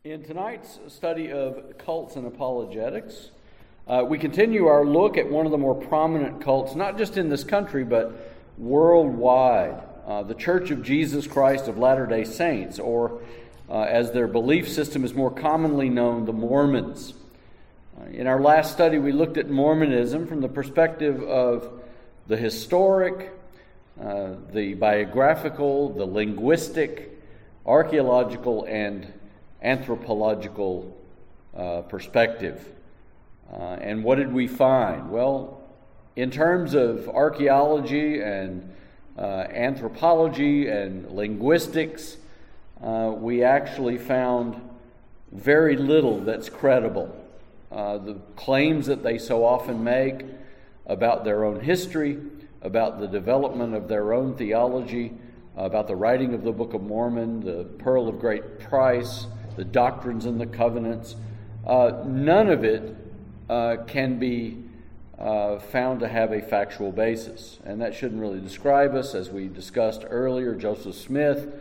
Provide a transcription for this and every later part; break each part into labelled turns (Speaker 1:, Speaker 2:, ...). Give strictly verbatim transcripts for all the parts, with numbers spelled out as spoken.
Speaker 1: In tonight's study of cults and apologetics, uh, we continue our look at one of the more prominent cults, not just in this country, but worldwide, uh, the Church of Jesus Christ of Latter-day Saints, or uh, as their belief system is more commonly known, the Mormons. Uh, in our last study, we looked at Mormonism from the perspective of the historic, uh, the biographical, the linguistic, archaeological, and anthropological uh, perspective. Uh, and what did we find? Well, in terms of archaeology and uh, anthropology and linguistics, uh, we actually found very little that's credible. Uh, the claims that they so often make about their own history, about the development of their own theology, about the writing of the Book of Mormon, the Pearl of Great Price, the doctrines and the covenants, uh, none of it uh, can be uh, found to have a factual basis. And that shouldn't really describe us. As we discussed earlier, Joseph Smith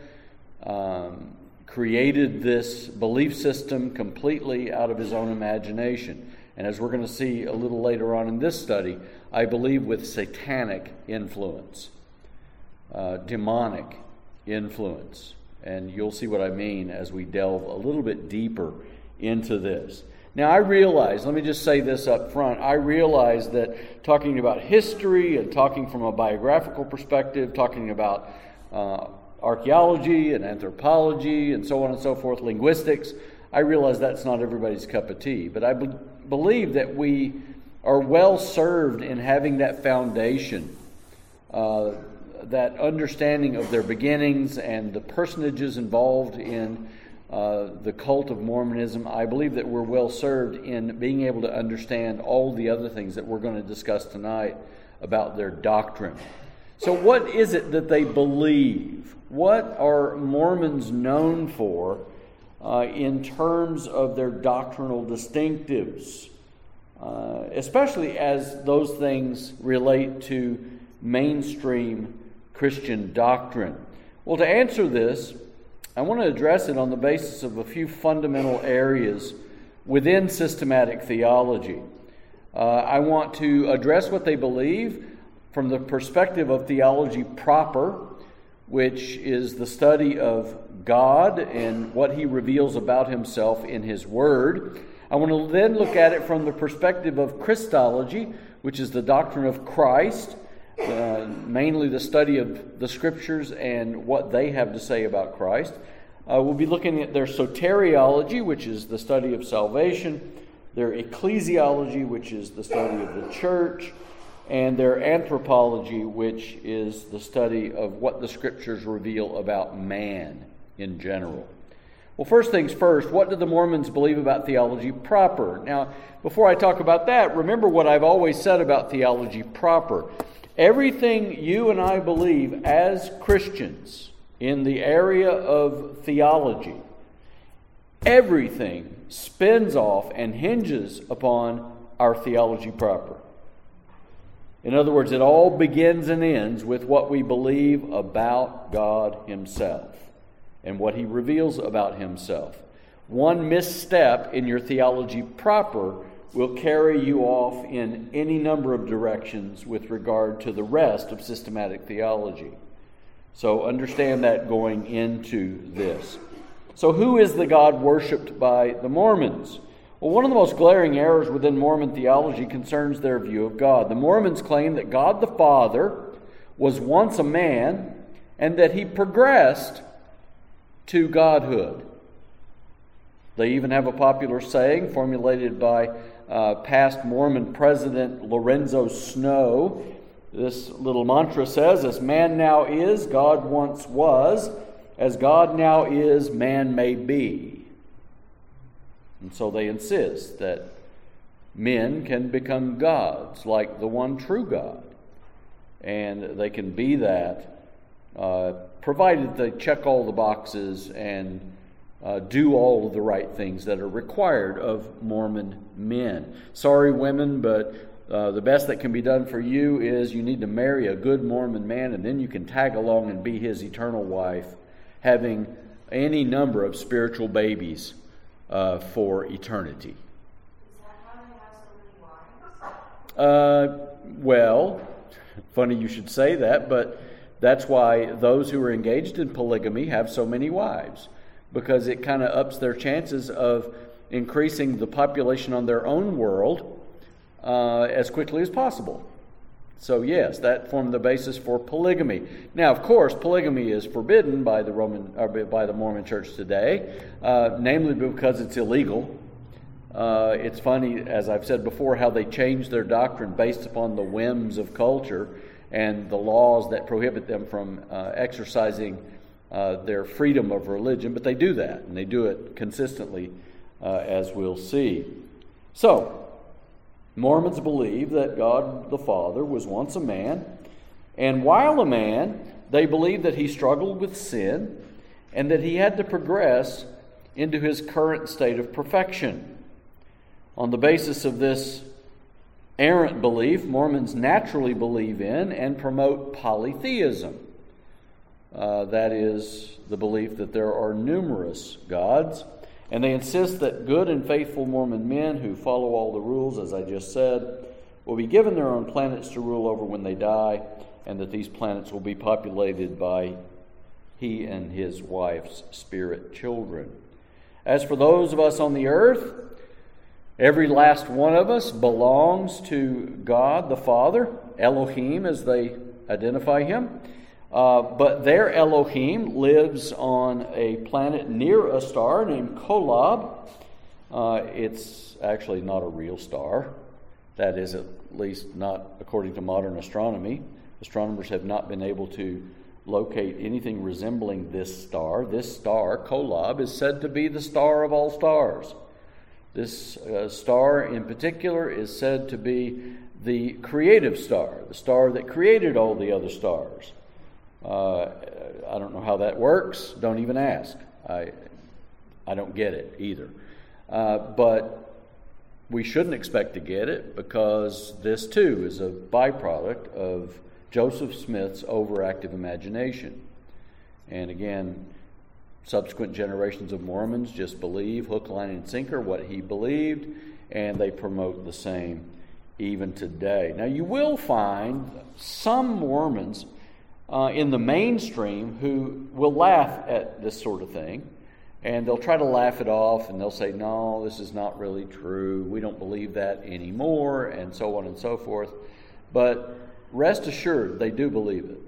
Speaker 1: um, created this belief system completely out of his own imagination. And as we're going to see a little later on in this study, I believe with satanic influence, uh, demonic influence. And you'll see what I mean as we delve a little bit deeper into this. Now, I realize, let me just say this up front, I realize that talking about history and talking from a biographical perspective, talking about uh, archaeology and anthropology and so on and so forth, linguistics, I realize that's not everybody's cup of tea. But I be- believe that we are well served in having that foundation, uh, that understanding of their beginnings and the personages involved in uh, the cult of Mormonism. I believe that we're well served in being able to understand all the other things that we're going to discuss tonight about their doctrine. So what is it that they believe? What are Mormons known for uh, in terms of their doctrinal distinctives, uh, especially as those things relate to mainstream Christian doctrine? Well, to answer this, I want to address it on the basis of a few fundamental areas within systematic theology. Uh, I want to address what they believe from the perspective of theology proper, which is the study of God and what He reveals about Himself in His Word. I want to then look at it from the perspective of Christology, which is the doctrine of Christ, Uh, mainly the study of the Scriptures and what they have to say about Christ. Uh, we'll be looking at their soteriology, which is the study of salvation, their ecclesiology, which is the study of the church, and their anthropology, which is the study of what the Scriptures reveal about man in general. Well, first things first, what do the Mormons believe about theology proper? Now, before I talk about that, remember what I've always said about theology proper. Everything you and I believe as Christians in the area of theology, everything spins off and hinges upon our theology proper. In other words, it all begins and ends with what we believe about God Himself and what He reveals about Himself. One misstep in your theology proper will carry you off in any number of directions with regard to the rest of systematic theology. So understand that going into this. So who is the God worshipped by the Mormons? Well, one of the most glaring errors within Mormon theology concerns their view of God. The Mormons claim that God the Father was once a man and that He progressed to godhood. They even have a popular saying formulated by Uh, past Mormon president Lorenzo Snow. This little mantra says, "As man now is, God once was. As God now is, man may be." And so they insist that men can become gods like the one true God. And they can be that uh, provided they check all the boxes and Uh, do all of the right things that are required of Mormon men. Sorry, women, but uh, the best that can be done for you is you need to marry a good Mormon man, and then you can tag along and be his eternal wife, having any number of spiritual babies uh, for eternity.
Speaker 2: Is that how they have so many wives?
Speaker 1: Uh, well, funny you should say that, but that's why those who are engaged in polygamy have so many wives, because it kind of ups their chances of increasing the population on their own world uh, as quickly as possible. So yes, that formed the basis for polygamy. Now, of course, polygamy is forbidden by the Roman, or by the Mormon Church today, uh, namely because it's illegal. Uh, it's funny, as I've said before, how they change their doctrine based upon the whims of culture and the laws that prohibit them from uh, exercising uh, their freedom of religion. But they do that, and they do it consistently, uh, as we'll see. So, Mormons believe that God the Father was once a man, and while a man, they believe that he struggled with sin and that he had to progress into his current state of perfection. On the basis of this errant belief, Mormons naturally believe in and promote polytheism. Uh, that is the belief that there are numerous gods. And they insist that good and faithful Mormon men who follow all the rules, as I just said, will be given their own planets to rule over when they die, and that these planets will be populated by he and his wife's spirit children. As for those of us on the earth, every last one of us belongs to God the Father, Elohim as they identify him. Uh, but their Elohim lives on a planet near a star named Kolob. Uh, it's actually not a real star. That is, at least not according to modern astronomy. Astronomers have not been able to locate anything resembling this star. This star, Kolob, is said to be the star of all stars. This uh, star in particular is said to be the creative star, the star that created all the other stars. Uh, I don't know how that works. Don't even ask. I I don't get it either. Uh, but we shouldn't expect to get it, because this too is a byproduct of Joseph Smith's overactive imagination. And again, subsequent generations of Mormons just believe hook, line, and sinker what he believed, and they promote the same even today. Now, you will find some Mormons Uh, in the mainstream who will laugh at this sort of thing, and they'll try to laugh it off, and they'll say, no, this is not really true, we don't believe that anymore, and so on and so forth. But rest assured, they do believe it.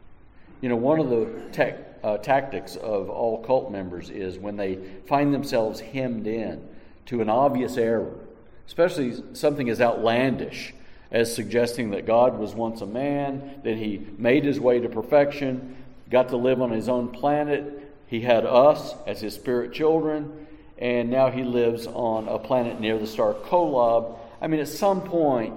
Speaker 1: You know, one of the tech, uh, tactics of all cult members is when they find themselves hemmed in to an obvious error, especially something as outlandish as suggesting that God was once a man, that he made his way to perfection, got to live on his own planet, he had us as his spirit children, and now he lives on a planet near the star Kolob. I mean, at some point,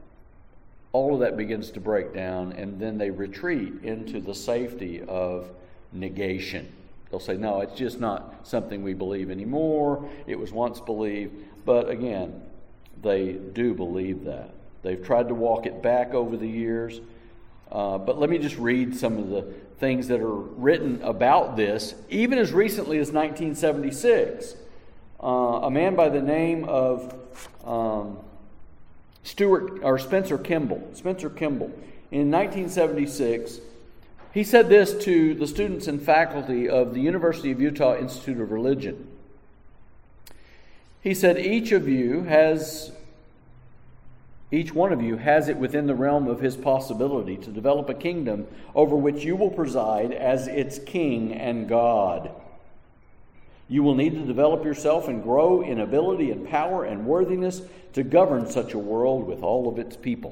Speaker 1: all of that begins to break down, and then they retreat into the safety of negation. They'll say, no, it's just not something we believe anymore. It was once believed. But again, they do believe that. They've tried to walk it back over the years. Uh, but let me just read some of the things that are written about this, even as recently as nineteen seventy-six. Uh, a man by the name of um, Stuart or Spencer Kimball, Spencer Kimball, in nineteen seventy-six, he said this to the students and faculty of the University of Utah Institute of Religion. He said, each of you has Each one of you has it within the realm of his possibility to develop a kingdom over which you will preside as its king and God. You will need to develop yourself and grow in ability and power and worthiness to govern such a world with all of its people.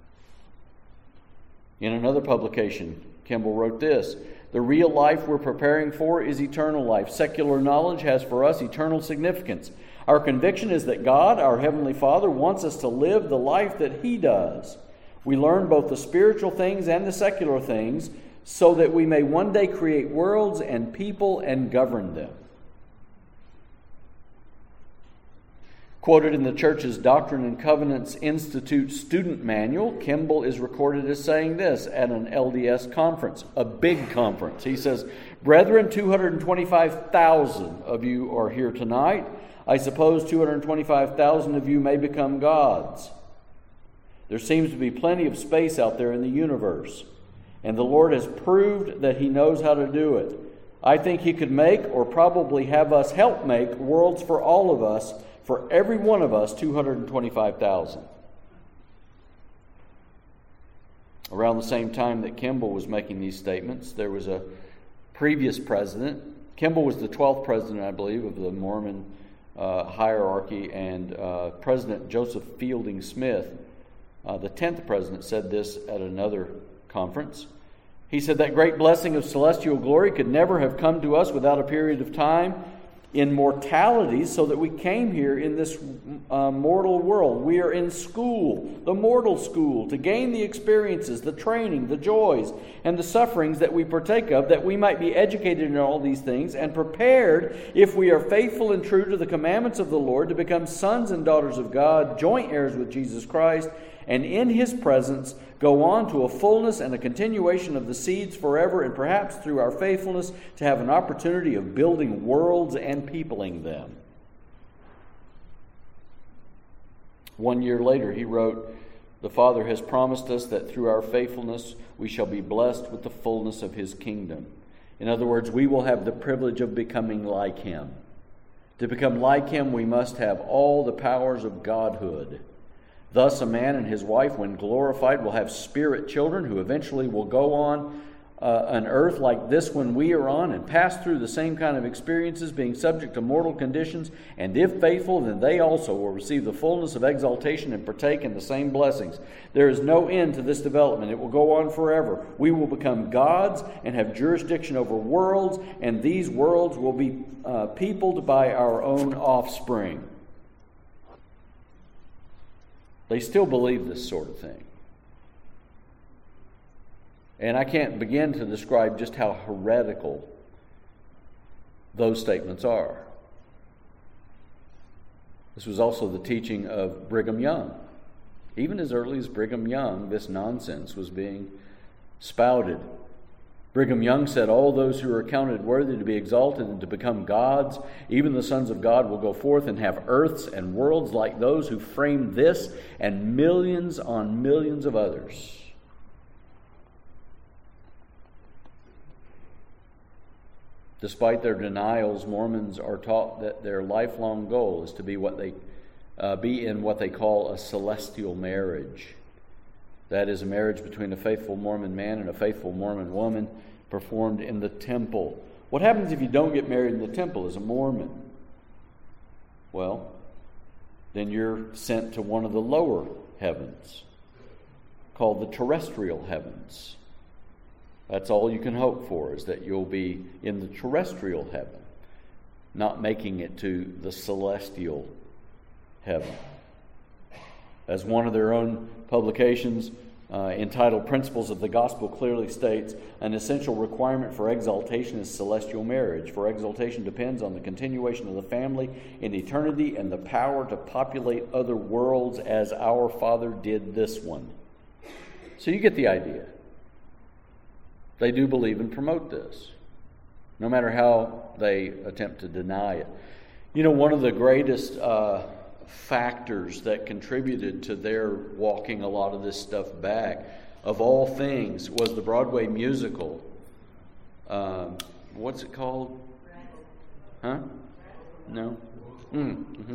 Speaker 1: In another publication, Kimball wrote this: the real life we're preparing for is eternal life. Secular knowledge has for us eternal significance. Our conviction is that God, our Heavenly Father, wants us to live the life that He does. We learn both the spiritual things and the secular things so that we may one day create worlds and people and govern them. Quoted in the church's Doctrine and Covenants Institute student manual, Kimball is recorded as saying this at an L D S conference, a big conference. He says, "Brethren, two hundred twenty-five thousand of you are here tonight. I suppose two hundred twenty-five thousand of you may become gods. There seems to be plenty of space out there in the universe, and the Lord has proved that He knows how to do it. I think He could make, or probably have us help make, worlds for all of us, for every one of us, two hundred twenty-five thousand. Around the same time that Kimball was making these statements, there was a previous president. Kimball was the twelfth president, I believe, of the Mormon uh, hierarchy, and uh, President Joseph Fielding Smith, uh, the tenth president, said this at another conference. He said that great blessing of celestial glory could never have come to us without a period of time in mortality, so that we came here in this uh, mortal world. We are in school, the mortal school, to gain the experiences, the training, the joys, and the sufferings that we partake of, that we might be educated in all these things and prepared, if we are faithful and true to the commandments of the Lord, to become sons and daughters of God, joint heirs with Jesus Christ, and in His presence go on to a fullness and a continuation of the seeds forever, and perhaps through our faithfulness to have an opportunity of building worlds and peopling them." One year later, he wrote, "The Father has promised us that through our faithfulness we shall be blessed with the fullness of His kingdom." In other words, we will have the privilege of becoming like Him. To become like Him, we must have all the powers of Godhood. Thus, a man and his wife, when glorified, will have spirit children who eventually will go on uh, an earth like this one we are on and pass through the same kind of experiences, being subject to mortal conditions. And if faithful, then they also will receive the fullness of exaltation and partake in the same blessings. There is no end to this development. It will go on forever. We will become gods and have jurisdiction over worlds, and these worlds will be uh, peopled by our own offspring. They still believe this sort of thing. And I can't begin to describe just how heretical those statements are. This was also the teaching of Brigham Young. Even as early as Brigham Young, this nonsense was being spouted. Brigham Young said, "All those who are accounted worthy to be exalted and to become gods, even the sons of God, will go forth and have earths and worlds like those who framed this and millions on millions of others." Despite their denials, Mormons are taught that their lifelong goal is to be what they uh, be in what they call a celestial marriage. That is a marriage between a faithful Mormon man and a faithful Mormon woman, performed in the temple. What happens if you don't get married in the temple as a Mormon? Well, then you're sent to one of the lower heavens, called the terrestrial heavens. That's all you can hope for, is that you'll be in the terrestrial heaven, not making it to the celestial heaven. As one of their own publications uh, entitled Principles of the Gospel clearly states, an essential requirement for exaltation is celestial marriage, for exaltation depends on the continuation of the family in eternity and the power to populate other worlds as our Father did this one. So you get the idea. They do believe and promote this, no matter how they attempt to deny it. You know, one of the greatest uh, factors that contributed to their walking a lot of this stuff back, of all things, was the Broadway musical. Um, what's it called? Huh? No? Mm, mm-hmm.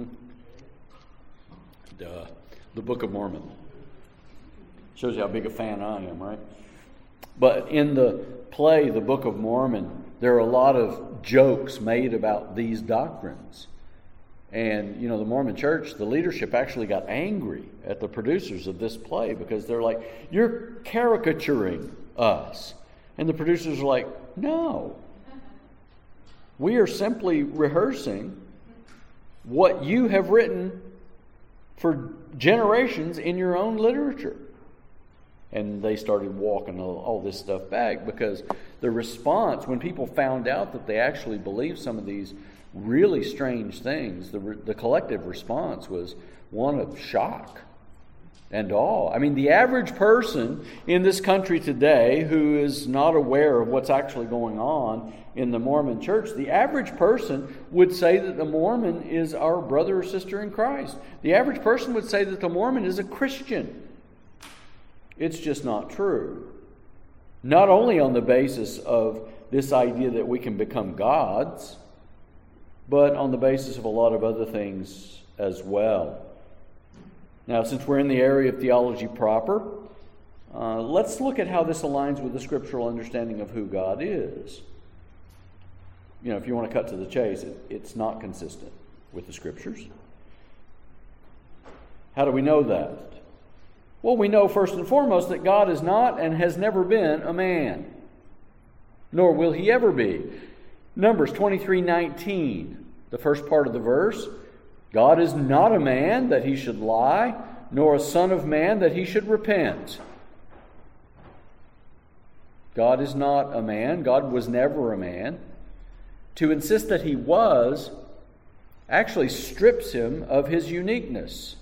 Speaker 1: Duh. The Book of Mormon. Shows you how big a fan I am, right? But in the play, The Book of Mormon, there are a lot of jokes made about these doctrines. And, you know, the Mormon Church, the leadership actually got angry at the producers of this play because they're like, "You're caricaturing us." And the producers are like, "No. We are simply rehearsing what you have written for generations in your own literature." And they started walking all, all this stuff back because the response, when people found out that they actually believed some of these really strange things, the, the collective response was one of shock and awe. I mean, the average person in this country today who is not aware of what's actually going on in the Mormon church, the average person would say that the Mormon is our brother or sister in Christ. The average person would say that the Mormon is a Christian. It's just not true. Not only on the basis of this idea that we can become gods, but on the basis of a lot of other things as well. Now, since we're in the area of theology proper, uh, let's look at how this aligns with the scriptural understanding of who God is. You know, if you want to cut to the chase, it, it's not consistent with the scriptures. How do we know that? Well, we know first and foremost that God is not and has never been a man, nor will he ever be. Numbers twenty-three nineteen, the first part of the verse, God is not a man that he should lie, nor a son of man that he should repent. God is not a man. God was never a man. To insist that he was actually strips him of his uniqueness.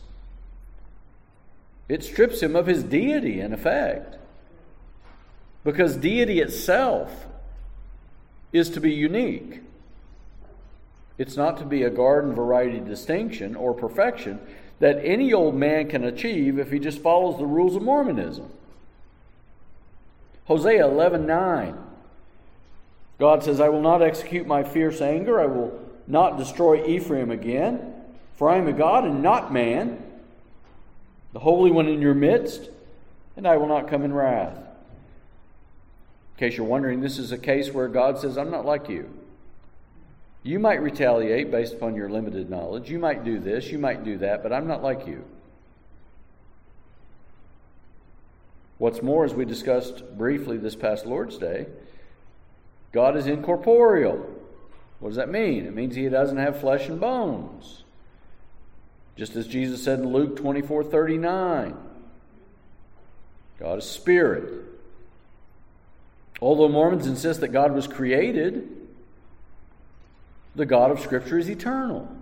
Speaker 1: It strips him of his deity, in effect. Because deity itself is to be unique. It's not to be a garden variety distinction or perfection that any old man can achieve if he just follows the rules of Mormonism. Hosea eleven nine. God says, I will not execute my fierce anger. I will not destroy Ephraim again. For I am a God and not man, the Holy One in your midst, and I will not come in wrath. In case you're wondering, this is a case where God says, I'm not like you. You might retaliate based upon your limited knowledge. You might do this, you might do that, but I'm not like you. What's more, as we discussed briefly this past Lord's Day, God is incorporeal. What does that mean? It means he doesn't have flesh and bones. Just as Jesus said in Luke twenty-four thirty-nine, God is spirit. Although Mormons insist that God was created, the God of Scripture is eternal.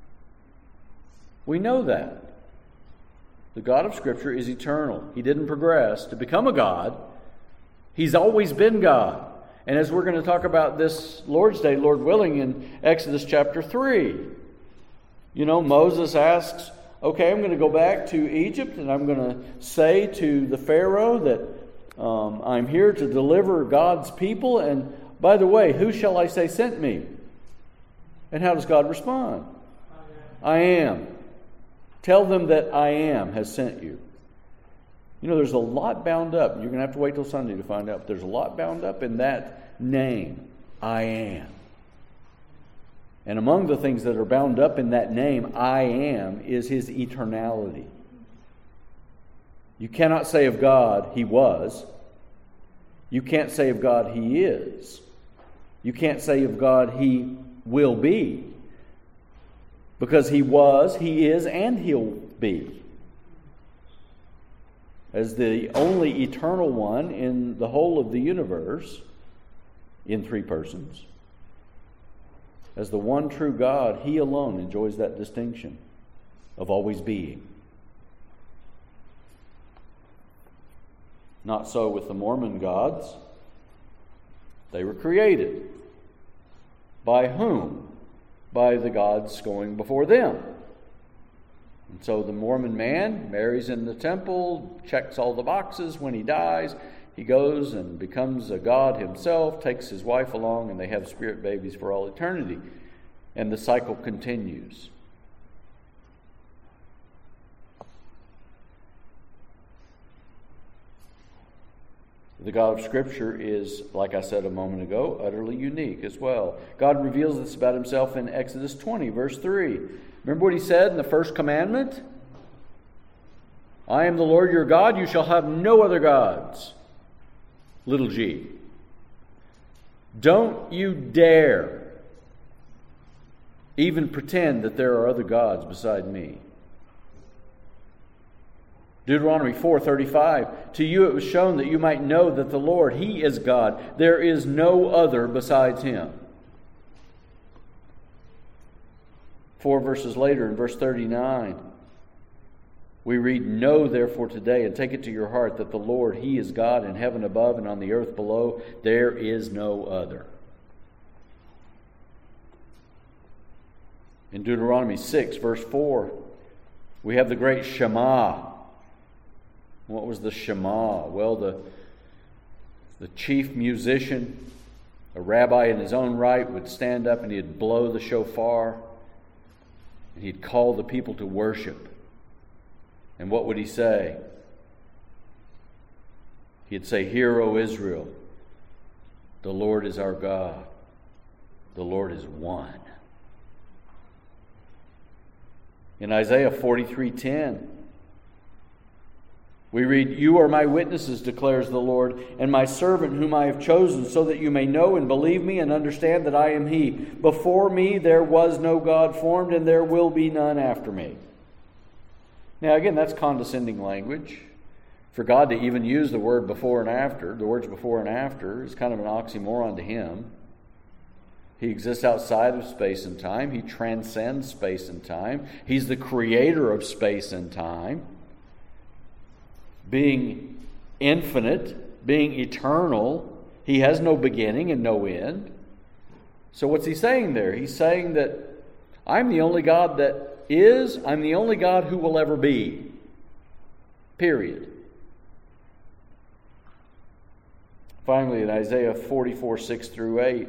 Speaker 1: We know that. The God of Scripture is eternal. He didn't progress to become a God. He's always been God. And as we're going to talk about this Lord's Day, Lord willing, in Exodus chapter three, you know, Moses asks, okay, I'm going to go back to Egypt and I'm going to say to the Pharaoh that um, I'm here to deliver God's people. And by the way, who shall I say sent me? And how does God respond? I am. I am. Tell them that I am has sent you. You know, there's a lot bound up. You're going to have to wait till Sunday to find out. But there's a lot bound up in that name, I am. And among the things that are bound up in that name, I am, is his eternality. You cannot say of God, he was. You can't say of God, he is. You can't say of God, he will be. Because he was, he is, and he'll be. As the only eternal one in the whole of the universe, in three persons. As the one true God, he alone enjoys that distinction of always being. Not so with the Mormon gods. They were created. By whom? By the gods going before them. And so the Mormon man marries in the temple, checks all the boxes. When he dies, he goes and becomes a god himself, takes his wife along, and they have spirit babies for all eternity. And the cycle continues. The God of Scripture is, like I said a moment ago, utterly unique as well. God reveals this about himself in Exodus twenty, verse three. Remember what he said in the first commandment? I am the Lord your God, you shall have no other gods. Little g. Don't you dare even pretend that there are other gods beside me. Deuteronomy four thirty-five, to you it was shown that you might know that the Lord, he is God. There is no other besides him. Four verses later, in verse thirty-nine, we read, "Know therefore today, and take it to your heart, that the Lord, He is God in heaven above and on the earth below. There is no other." In Deuteronomy six, verse four, we have the great Shema. What was the Shema? Well, the, the chief musician, a rabbi in his own right, would stand up and he'd blow the shofar, and he'd call the people to worship. And what would he say? He'd say, "Hear, O Israel, the Lord is our God. The Lord is one." In Isaiah forty-three ten, we read, "You are my witnesses, declares the Lord, and my servant whom I have chosen, so that you may know and believe me and understand that I am He. Before me there was no God formed, and there will be none after me." Now again, that's condescending language. For God to even use the word before and after, the words before and after, is kind of an oxymoron to Him. He exists outside of space and time. He transcends space and time. He's the creator of space and time. Being infinite, being eternal, He has no beginning and no end. So what's He saying there? He's saying that I'm the only God that is, I'm the only God who will ever be. Period. Finally, in Isaiah forty-four, six through eight,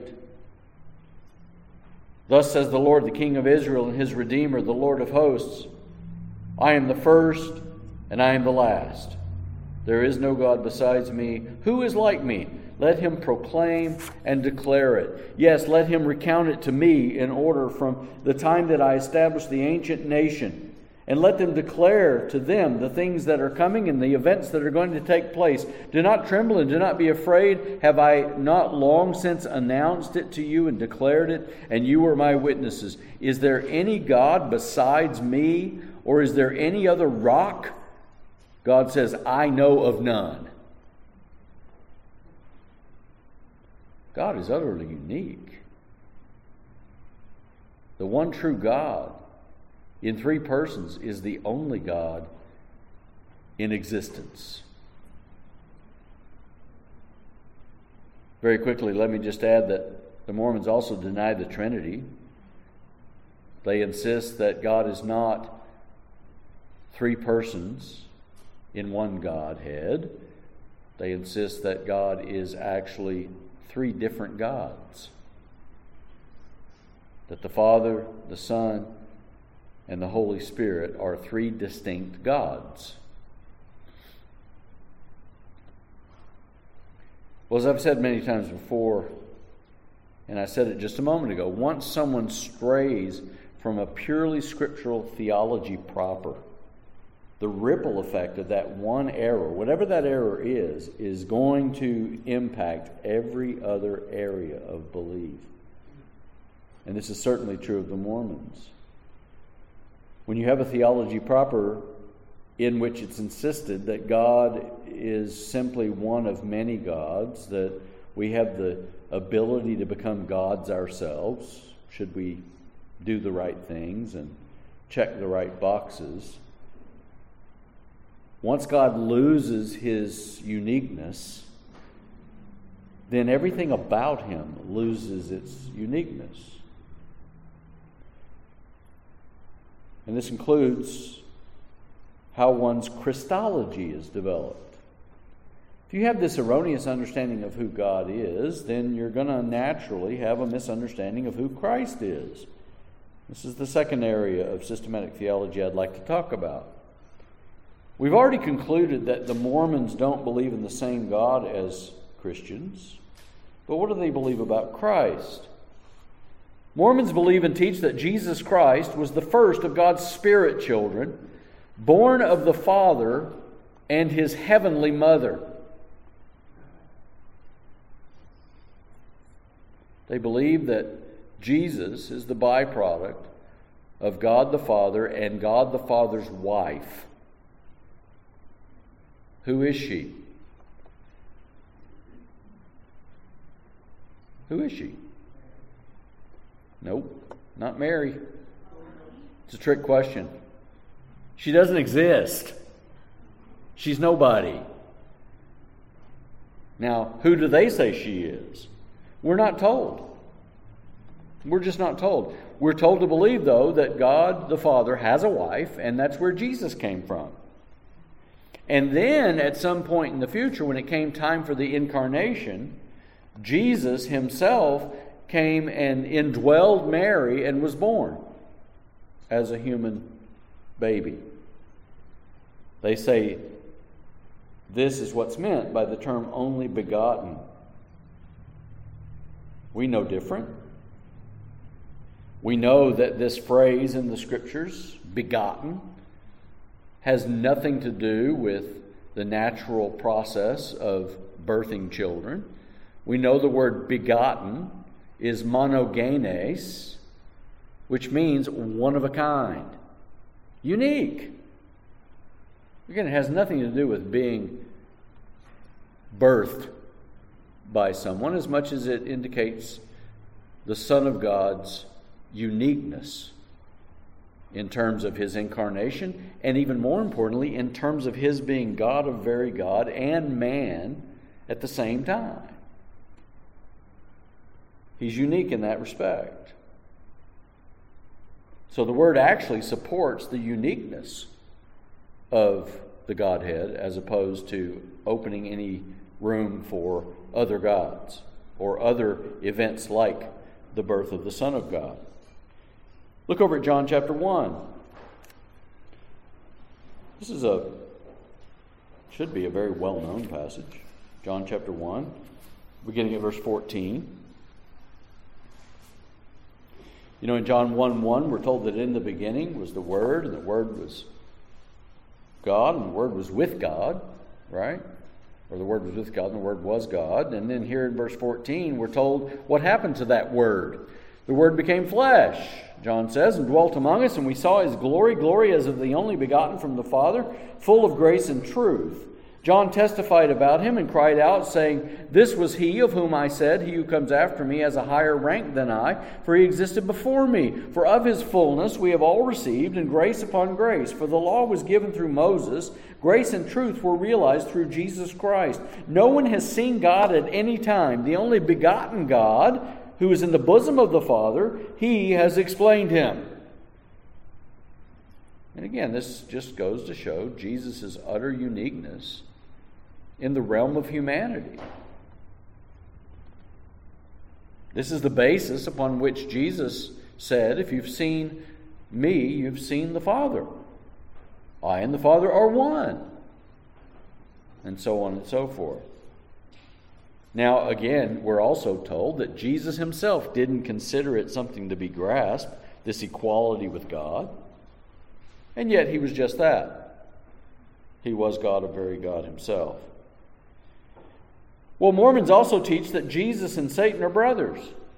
Speaker 1: "Thus says the Lord, the King of Israel and His Redeemer, the Lord of hosts, I am the first and I am the last. There is no God besides me. Who is like me? Let him proclaim and declare it. Yes, let him recount it to me in order from the time that I established the ancient nation. And let them declare to them the things that are coming and the events that are going to take place. Do not tremble and do not be afraid. Have I not long since announced it to you and declared it? And you are my witnesses. Is there any God besides me? Or is there any other rock? God says, I know of none." God is utterly unique. The one true God in three persons is the only God in existence. Very quickly, let me just add that the Mormons also deny the Trinity. They insist that God is not three persons in one Godhead. They insist that God is actually three different gods. That the Father, the Son, and the Holy Spirit are three distinct gods. Well, as I've said many times before, and I said it just a moment ago, once someone strays from a purely scriptural theology proper, the ripple effect of that one error, whatever that error is, is going to impact every other area of belief. And this is certainly true of the Mormons. When you have a theology proper in which it's insisted that God is simply one of many gods, that we have the ability to become gods ourselves, should we do the right things and check the right boxes. Once God loses His uniqueness, then everything about Him loses its uniqueness. And this includes how one's Christology is developed. If you have this erroneous understanding of who God is, then you're going to naturally have a misunderstanding of who Christ is. This is the second area of systematic theology I'd like to talk about. We've already concluded that the Mormons don't believe in the same God as Christians. But what do they believe about Christ? Mormons believe and teach that Jesus Christ was the first of God's spirit children, born of the Father and His heavenly mother. They believe that Jesus is the byproduct of God the Father and God the Father's wife. Who is she? Who is she? Nope, not Mary. It's a trick question. She doesn't exist. She's nobody. Now, who do they say she is? We're not told. We're just not told. We're told to believe, though, that God the Father has a wife, and that's where Jesus came from. And then, at some point in the future, when it came time for the incarnation, Jesus himself came and indwelled Mary and was born as a human baby. They say this is what's meant by the term only begotten. We know different. We know that this phrase in the Scriptures, begotten, has nothing to do with the natural process of birthing children. We know the word begotten is monogenes, which means one of a kind, unique. Again, it has nothing to do with being birthed by someone as much as it indicates the Son of God's uniqueness in terms of his incarnation, and even more importantly, in terms of his being God of very God and man at the same time. He's unique in that respect. So the word actually supports the uniqueness of the Godhead as opposed to opening any room for other gods or other events like the birth of the Son of God. Look over at John chapter one. This is a, should be a very well-known passage. John chapter one, beginning at verse fourteen. You know, in John one one, we're told that in the beginning was the Word, and the Word was God, and the Word was with God, right? Or the Word was with God, and the Word was God. And then here in verse fourteen, we're told what happened to that Word. The Word became flesh, John says, and dwelt among us, and we saw his glory, glory as of the only begotten from the Father, full of grace and truth. John testified about him and cried out, saying, "This was he of whom I said, he who comes after me has a higher rank than I, for he existed before me. For of his fullness we have all received, and grace upon grace. For the law was given through Moses, grace and truth were realized through Jesus Christ. No one has seen God at any time. The only begotten God, who is in the bosom of the Father, he has explained him." And again, this just goes to show Jesus' utter uniqueness in the realm of humanity. This is the basis upon which Jesus said, "If you've seen me, you've seen the Father. I and the Father are one." And so on and so forth. Now, again, we're also told that Jesus himself didn't consider it something to be grasped, this equality with God. And yet he was just that. He was God of very God himself. Well, Mormons also teach that Jesus and Satan are brothers.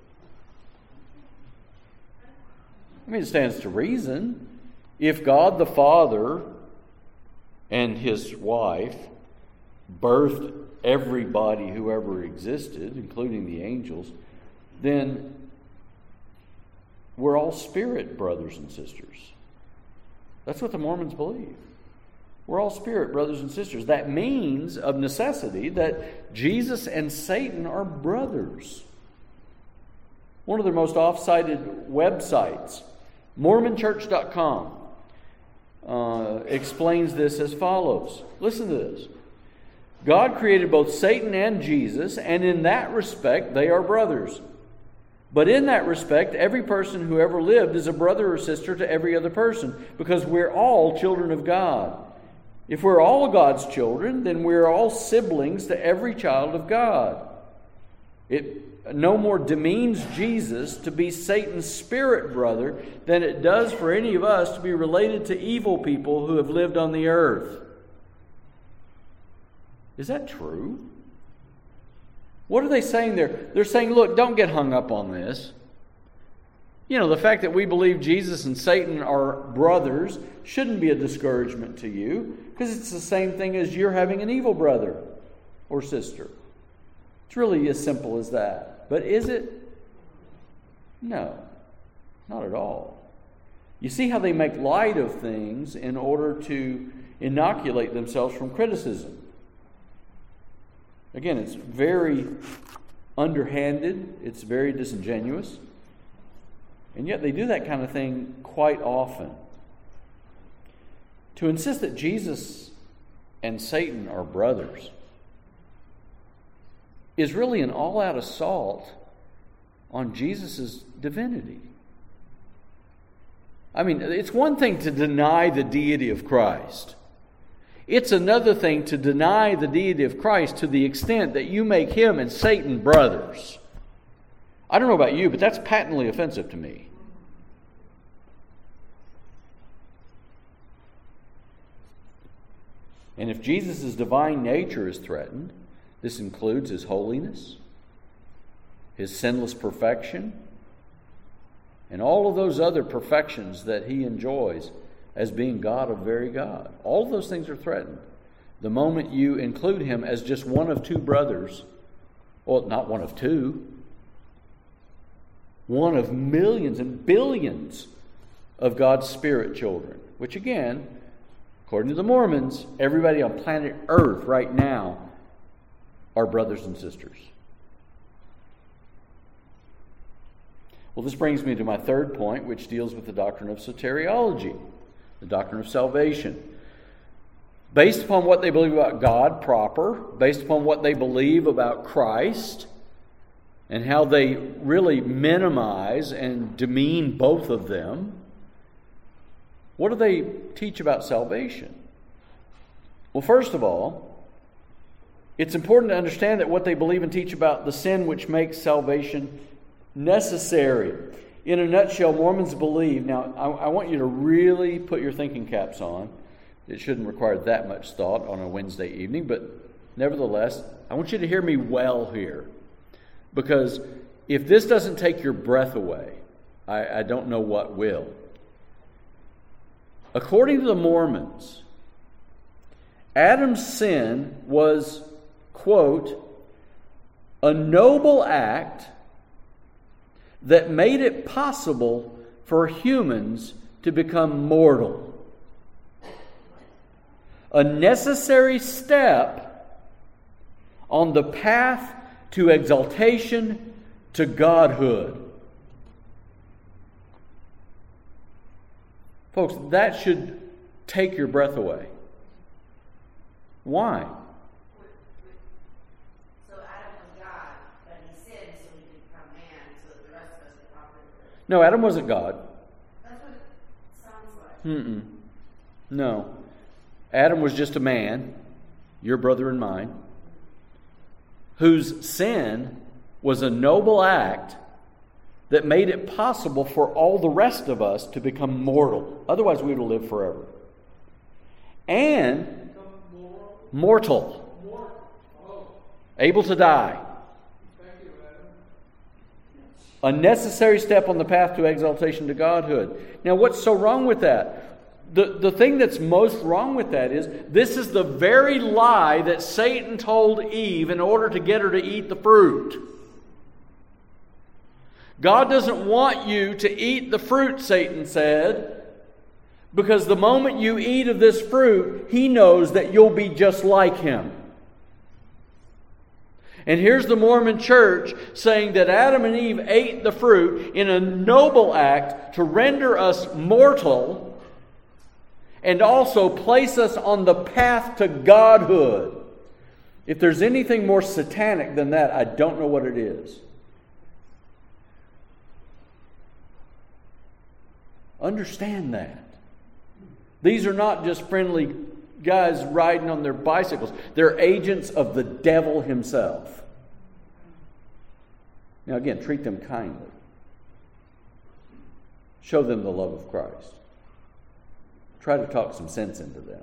Speaker 1: I mean, it stands to reason. If God the Father and his wife birthed everybody who ever existed, including the angels, then we're all spirit brothers and sisters. That's what the Mormons believe. We're all spirit brothers and sisters. That means, of necessity, that Jesus and Satan are brothers. One of their most oft-cited websites, Mormon Church dot com, uh, explains this as follows. Listen to this. God created both Satan and Jesus, and in that respect, they are brothers. But in that respect, every person who ever lived is a brother or sister to every other person, because we're all children of God. If we're all God's children, then we're all siblings to every child of God. It no more demeans Jesus to be Satan's spirit brother than it does for any of us to be related to evil people who have lived on the earth. Is that true? What are they saying there? They're saying, look, don't get hung up on this. You know, the fact that we believe Jesus and Satan are brothers shouldn't be a discouragement to you, because it's the same thing as you're having an evil brother or sister. It's really as simple as that. But is it? No, not at all. You see how they make light of things in order to inoculate themselves from criticism. Again, it's very underhanded, it's very disingenuous, and yet they do that kind of thing quite often. To insist that Jesus and Satan are brothers is really an all-out assault on Jesus' divinity. I mean, it's one thing to deny the deity of Christ. It's another thing to deny the deity of Christ to the extent that you make him and Satan brothers. I don't know about you, but that's patently offensive to me. And if Jesus' divine nature is threatened, this includes his holiness, his sinless perfection, and all of those other perfections that he enjoys as being God of very God. All of those things are threatened the moment you include him as just one of two brothers. Well, not one of two. One of millions and billions of God's Spirit children. Which again, according to the Mormons, everybody on planet Earth right now are brothers and sisters. Well, this brings me to my third point, which deals with the doctrine of soteriology, the doctrine of salvation. Based upon what they believe about God proper, based upon what they believe about Christ, and how they really minimize and demean both of them, what do they teach about salvation? Well, first of all, it's important to understand that what they believe and teach about the sin which makes salvation necessary. In a nutshell, Mormons believe, now I, I want you to really put your thinking caps on. It shouldn't require that much thought on a Wednesday evening, but nevertheless, I want you to hear me well here. Because if this doesn't take your breath away, I, I don't know what will. According to the Mormons, Adam's sin was, quote, a noble act that made it possible for humans to become mortal. A necessary step on the path to exaltation to godhood. Folks, that should take your breath away. Why?
Speaker 2: So Adam was God, but he sinned so he could become man, so that the rest of us could operate.
Speaker 1: No, Adam wasn't God.
Speaker 2: That's what it sounds like.
Speaker 1: Mm-mm. No. Adam was just a man, your brother and mine, whose sin was a noble act that made it possible for all the rest of us to become mortal. Otherwise, we would have lived forever. And mortal. Able to die. A necessary step on the path to exaltation to godhood. Now, what's so wrong with that? The, the thing that's most wrong with that is this is the very lie that Satan told Eve in order to get her to eat the fruit. God doesn't want you to eat the fruit, Satan said, because the moment you eat of this fruit, he knows that you'll be just like him. And here's the Mormon church saying that Adam and Eve ate the fruit in a noble act to render us mortal and also place us on the path to godhood. If there's anything more satanic than that, I don't know what it is. Understand that. These are not just friendly guys riding on their bicycles. They're agents of the devil himself. Now again, treat them kindly. Show them the love of Christ. Try to talk some sense into them.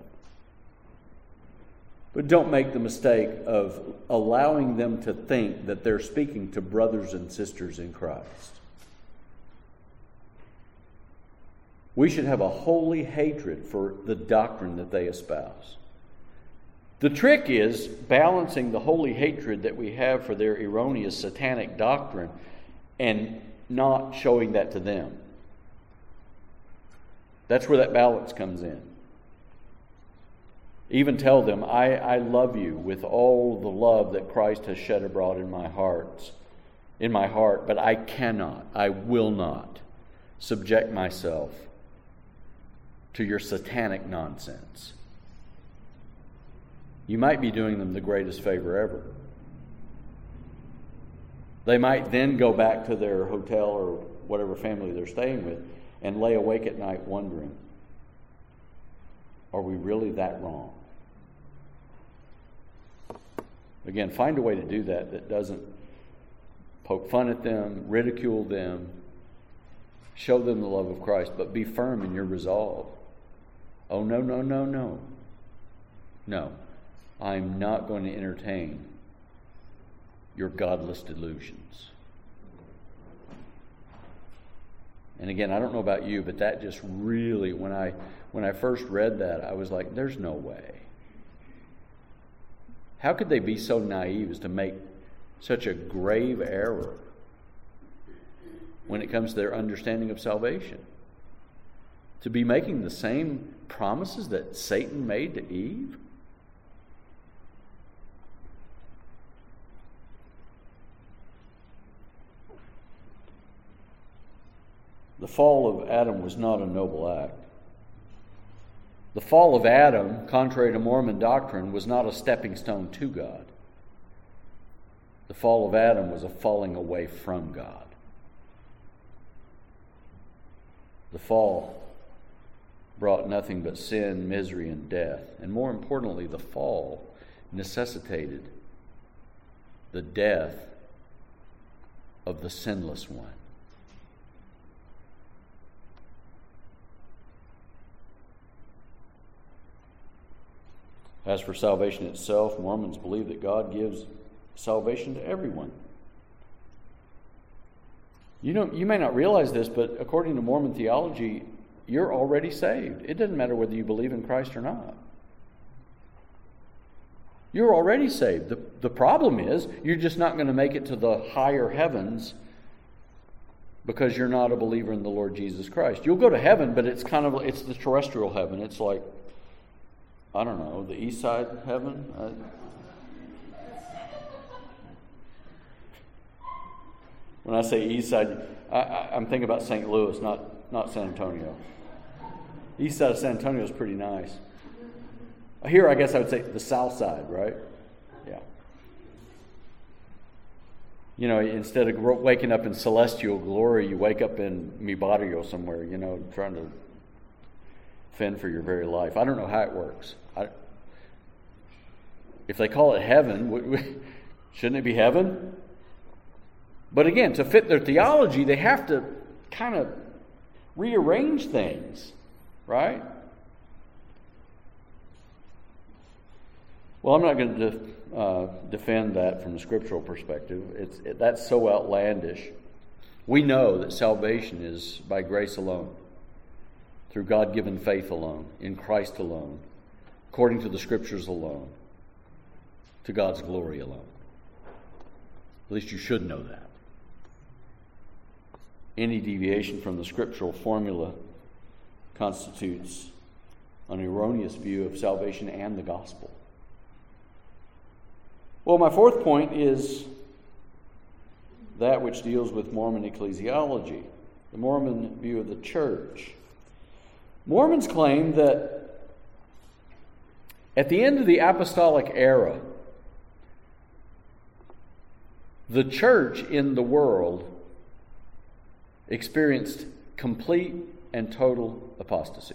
Speaker 1: But don't make the mistake of allowing them to think that they're speaking to brothers and sisters in Christ. We should have a holy hatred for the doctrine that they espouse. The trick is balancing the holy hatred that we have for their erroneous satanic doctrine and not showing that to them. That's where that balance comes in. Even tell them, I, I love you with all the love that Christ has shed abroad in my heart, in my heart, but I cannot, I will not subject myself to your satanic nonsense. You might be doing them the greatest favor ever. They might then go back to their hotel or whatever family they're staying with and lay awake at night wondering, are we really that wrong? Again, find a way to do that that doesn't poke fun at them, ridicule them, show them the love of Christ, but be firm in your resolve. Oh, no, no, no, no. No, I'm not going to entertain your godless delusions. And again, I don't know about you, but that just really, when I when I first read that, I was like, there's no way. How could they be so naive as to make such a grave error when it comes to their understanding of salvation? To be making the same promises that Satan made to Eve? The fall of Adam was not a noble act. The fall of Adam, contrary to Mormon doctrine, was not a stepping stone to God. The fall of Adam was a falling away from God. The fall brought nothing but sin, misery, and death. And more importantly, the fall necessitated the death of the sinless one. As for salvation itself, Mormons believe that God gives salvation to everyone. You don't, you may not realize this, but according to Mormon theology, you're already saved. It doesn't matter whether you believe in Christ or not. You're already saved. The, the problem is, you're just not going to make it to the higher heavens because you're not a believer in the Lord Jesus Christ. You'll go to heaven, but it's kind of, it's the terrestrial heaven. It's like, I don't know, the east side heaven? Uh, when I say east side, I, I, I'm thinking about Saint Louis, not, not San Antonio. East side of San Antonio is pretty nice. Here, I guess I would say the south side, right? Yeah. You know, instead of waking up in celestial glory, you wake up in mi barrio somewhere, you know, trying to fend for your very life. I don't know how it works. I, if they call it heaven, we, we, shouldn't it be heaven? But again, to fit their theology, they have to kind of rearrange things, right? Well, I'm not going to de- uh, defend that from the scriptural perspective. It's it, that's so outlandish. We know that salvation is by grace alone, through God-given faith alone, in Christ alone, according to the Scriptures alone, to God's glory alone. At least you should know that. Any deviation from the scriptural formula constitutes an erroneous view of salvation and the gospel. Well, my fourth point is that which deals with Mormon ecclesiology, the Mormon view of the church. Mormons claim that at the end of the apostolic era, the church in the world experienced complete and total apostasy.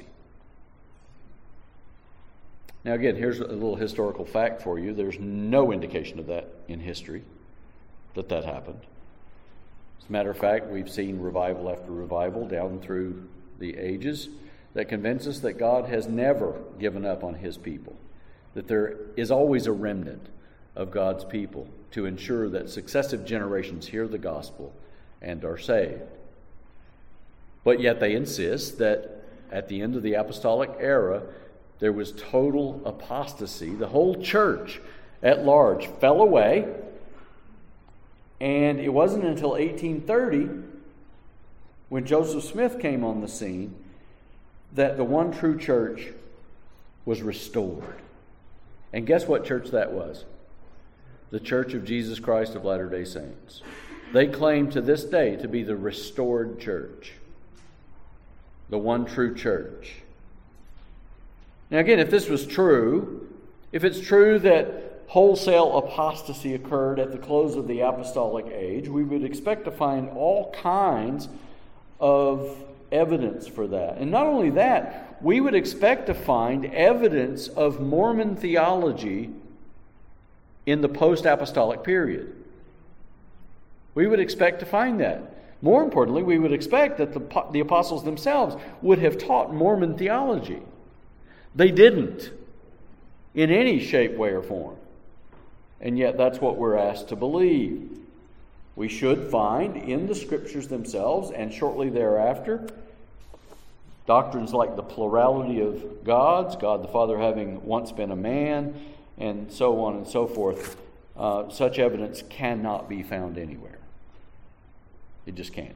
Speaker 1: Now again, here's a little historical fact for you. There's no indication of that in history, that that happened. As a matter of fact, we've seen revival after revival down through the ages that convince us that God has never given up on His people, that there is always a remnant of God's people to ensure that successive generations hear the gospel and are saved. But yet they insist that at the end of the apostolic era, there was total apostasy. The whole church at large fell away, and it wasn't until eighteen thirty, when Joseph Smith came on the scene, that the one true church was restored. And guess what church that was? The Church of Jesus Christ of Latter-day Saints. They claim to this day to be the restored church. The one true church. Now again, if this was true, if it's true that wholesale apostasy occurred at the close of the apostolic age, we would expect to find all kinds of evidence for that. And not only that, we would expect to find evidence of Mormon theology in the post-apostolic period. We would expect to find that. More importantly, we would expect that the, the apostles themselves would have taught Mormon theology. They didn't, in any shape, way, or form. And yet that's what we're asked to believe. We should find in the Scriptures themselves, and shortly thereafter, doctrines like the plurality of gods, God the Father having once been a man, and so on and so forth. Uh, such evidence cannot be found anywhere. It just can't.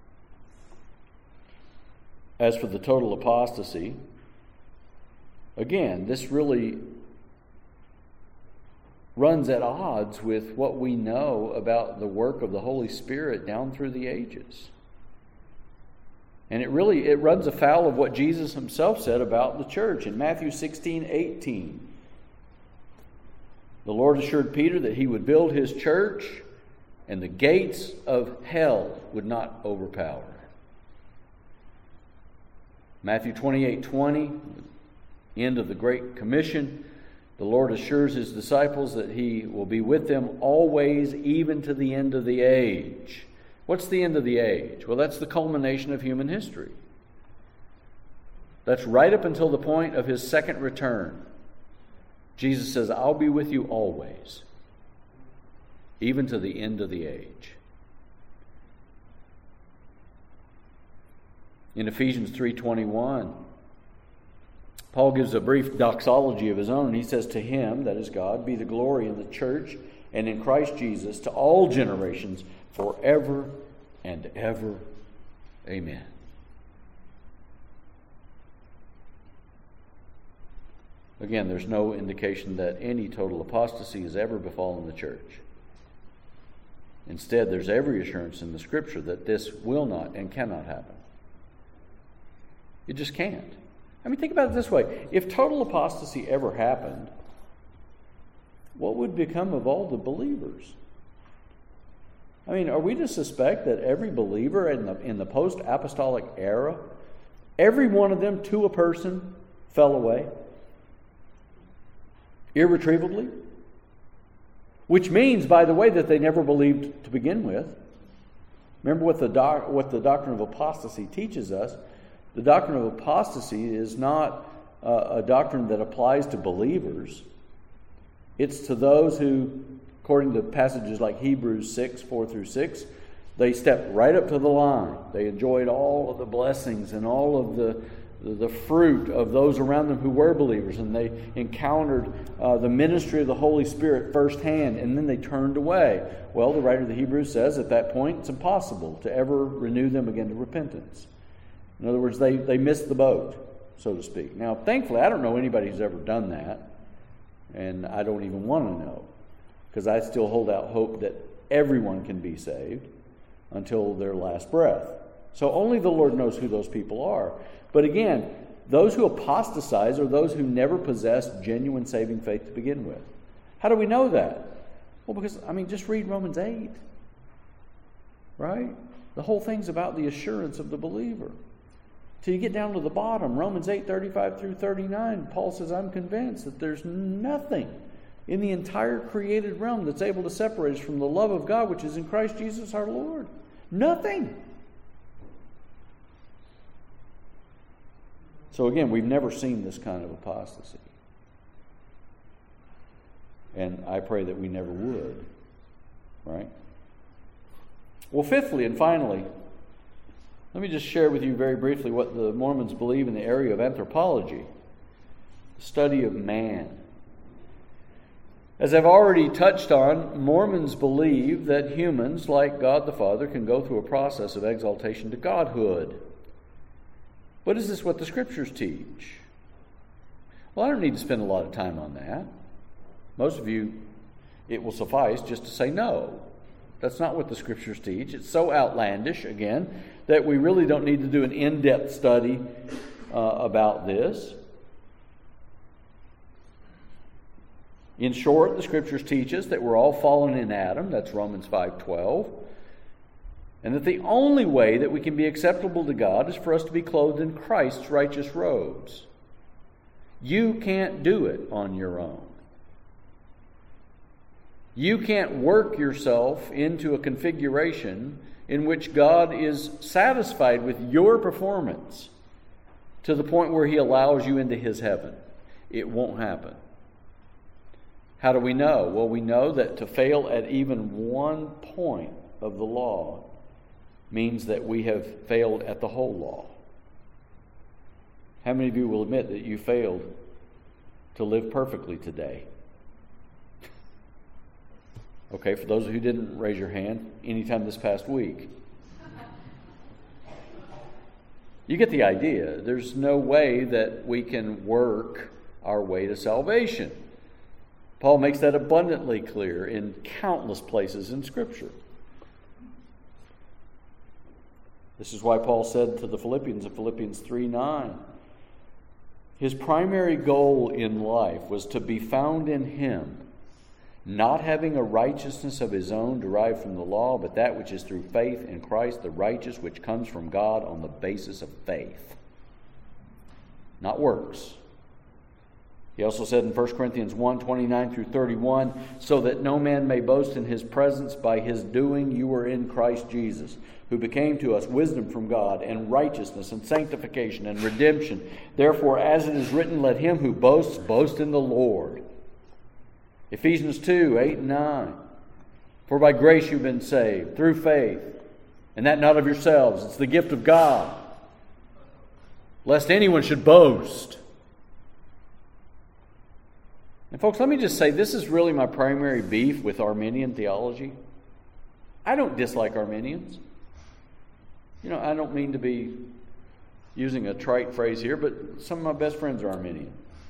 Speaker 1: As for the total apostasy, again, this really runs at odds with what we know about the work of the Holy Spirit down through the ages. And it really it runs afoul of what Jesus himself said about the church in Matthew sixteen eighteen. The Lord assured Peter that he would build his church and the gates of hell would not overpower. Matthew twenty-eight twenty, end of the Great Commission, the Lord assures his disciples that he will be with them always, even to the end of the age. What's the end of the age? Well, that's the culmination of human history. That's right up until the point of his second return. Jesus says, I'll be with you always, even to the end of the age. In Ephesians three twenty-one, Paul gives a brief doxology of his own. He says, to him, that is God, be the glory in the church and in Christ Jesus to all generations forever and ever. Amen. Again, there's no indication that any total apostasy has ever befallen the church. Instead, there's every assurance in the Scripture that this will not and cannot happen. It just can't. I mean, think about it this way. If total apostasy ever happened, what would become of all the believers? I mean, are we to suspect that every believer in the, in the post-apostolic era, every one of them to a person, fell away? Irretrievably? Which means, by the way, that they never believed to begin with. Remember what the, doc, what the doctrine of apostasy teaches us. The doctrine of apostasy is not uh, a doctrine that applies to believers. It's to those who, according to passages like Hebrews six, four through six, they stepped right up to the line. They enjoyed all of the blessings and all of the, the fruit of those around them who were believers. And they encountered uh, the ministry of the Holy Spirit firsthand, and then they turned away. Well, the writer of the Hebrews says at that point it's impossible to ever renew them again to repentance. In other words, they, they missed the boat, so to speak. Now, thankfully, I don't know anybody who's ever done that, and I don't even want to know, because I still hold out hope that everyone can be saved until their last breath. So only the Lord knows who those people are. But again, those who apostatize are those who never possessed genuine saving faith to begin with. How do we know that? Well, because, I mean, just read Romans eight, right? The whole thing's about the assurance of the believer. Till you get down to the bottom, Romans eight, thirty-five through thirty-nine, Paul says, I'm convinced that there's nothing in the entire created realm that's able to separate us from the love of God, which is in Christ Jesus our Lord. Nothing. So again, we've never seen this kind of apostasy. And I pray that we never would. Right? Well, fifthly and finally, let me just share with you very briefly what the Mormons believe in the area of anthropology, the study of man. As I've already touched on, Mormons believe that humans, like God the Father, can go through a process of exaltation to godhood. But is this what the Scriptures teach? Well, I don't need to spend a lot of time on that. Most of you, it will suffice just to say no. That's not what the Scriptures teach. It's so outlandish, again, that we really don't need to do an in-depth study uh, about this. In short, the Scriptures teach us that we're all fallen in Adam. That's Romans five twelve. And that the only way that we can be acceptable to God is for us to be clothed in Christ's righteous robes. You can't do it on your own. You can't work yourself into a configuration in which God is satisfied with your performance to the point where He allows you into His heaven. It won't happen. How do we know? Well, we know that to fail at even one point of the law means that we have failed at the whole law. How many of you will admit that you failed to live perfectly today? Okay, for those who didn't raise your hand, anytime this past week. You get the idea. There's no way that we can work our way to salvation. Paul makes that abundantly clear in countless places in Scripture. This is why Paul said to the Philippians in Philippians three nine, his primary goal in life was to be found in Him, not having a righteousness of his own derived from the law, but that which is through faith in Christ, the righteous which comes from God on the basis of faith, not works. He also said in First Corinthians one twenty-nine through thirty-one, so that no man may boast in his presence, by his doing you were in Christ Jesus, who became to us wisdom from God, and righteousness, and sanctification, and redemption. Therefore, as it is written, let him who boasts boast in the Lord. Ephesians two eight and nine. For by grace you've been saved, through faith, and that not of yourselves. It's the gift of God, lest anyone should boast. And folks, let me just say, this is really my primary beef with Arminian theology. I don't dislike Arminians. You know, I don't mean to be using a trite phrase here, but some of my best friends are Arminian.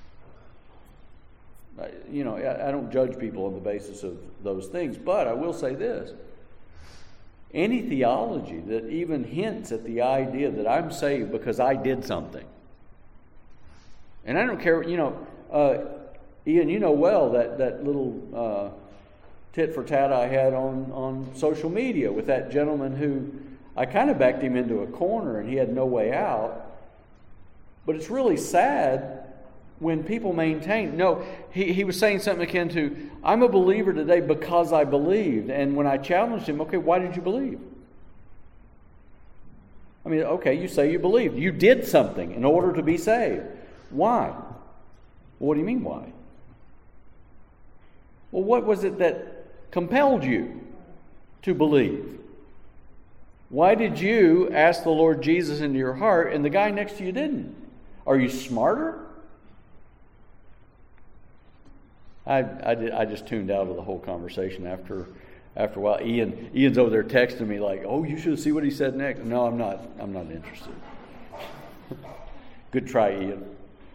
Speaker 1: I, you know, I, I don't judge people on the basis of those things, but I will say this. Any theology that even hints at the idea that I'm saved because I did something. And I don't care, you know, uh, Ian, you know well that, that little uh, tit for tat I had on, on social media with that gentleman who I kind of backed him into a corner and he had no way out. But it's really sad when people maintain, no, he, he was saying something akin to, I'm a believer today because I believed. And when I challenged him, okay, why did you believe? I mean, okay, you say you believed. You did something in order to be saved. Why? Well, what do you mean why? Well, what was it that compelled you to believe? Why did you ask the Lord Jesus into your heart and the guy next to you didn't? Are you smarter? I I, did, I just tuned out of the whole conversation after after a while. Ian Ian's over there texting me like, "Oh, you should see what he said next." No, I'm not. I'm not interested. Good try, Ian.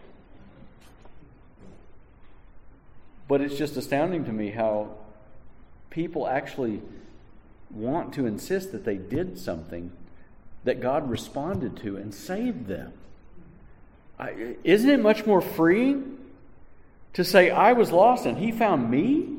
Speaker 1: But it's just astounding to me how people actually want to insist that they did something that God responded to and saved them. I, isn't it much more freeing to say, I was lost and He found me?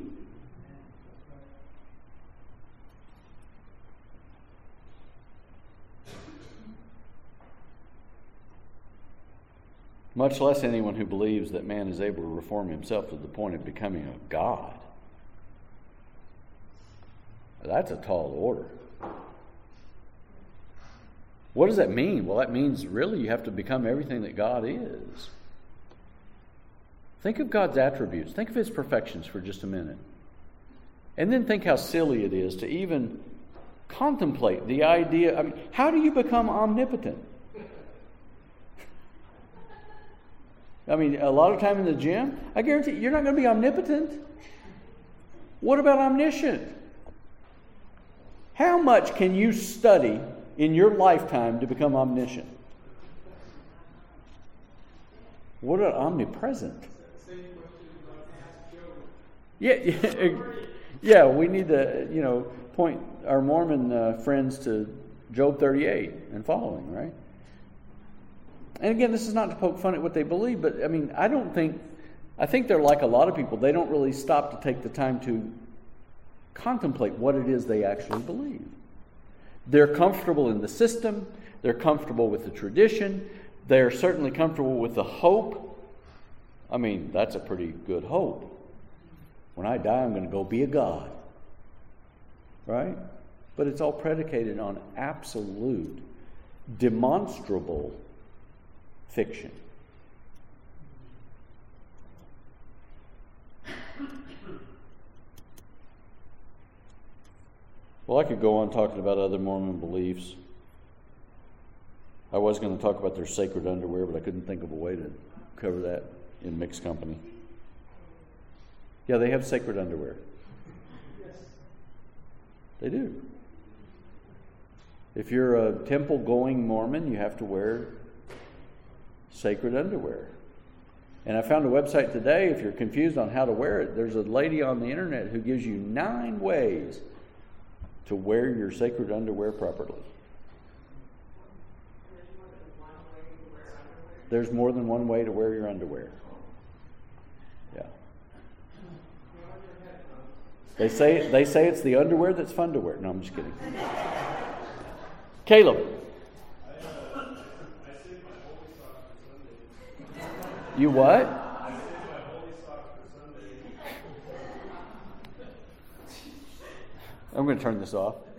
Speaker 1: Much less anyone who believes that man is able to reform himself to the point of becoming a god. That's a tall order. What does that mean? Well, that means really you have to become everything that God is. Think of God's attributes. Think of His perfections for just a minute. And then think how silly it is to even contemplate the idea. I mean, how do you become omnipotent? I mean, a lot of time in the gym, I guarantee you're not going to be omnipotent. What about omniscient? How much can you study in your lifetime to become omniscient? What an omnipresent. Yeah, yeah, yeah. We need to, you know, point our Mormon uh, friends to Job thirty-eight and following, right? And again, this is not to poke fun at what they believe, but I mean, I don't think, I think they're like a lot of people. They don't really stop to take the time to contemplate what it is they actually believe. They're comfortable in the system. They're comfortable with the tradition. They're certainly comfortable with the hope. I mean, that's a pretty good hope. When I die, I'm going to go be a god. Right? But it's all predicated on absolute, demonstrable fiction. Well, I could go on talking about other Mormon beliefs. I was going to talk about their sacred underwear, but I couldn't think of a way to cover that in mixed company. Yeah, they have sacred underwear. Yes. They do. If you're a temple-going Mormon, you have to wear sacred underwear. And I found a website today, if you're confused on how to wear it, there's a lady on the internet who gives you nine ways to wear your sacred underwear properly. There's more than one way to wear your underwear. Yeah. They say they say it's the underwear that's fun to wear. No, I'm just kidding. Caleb. You what? I'm going to turn this off.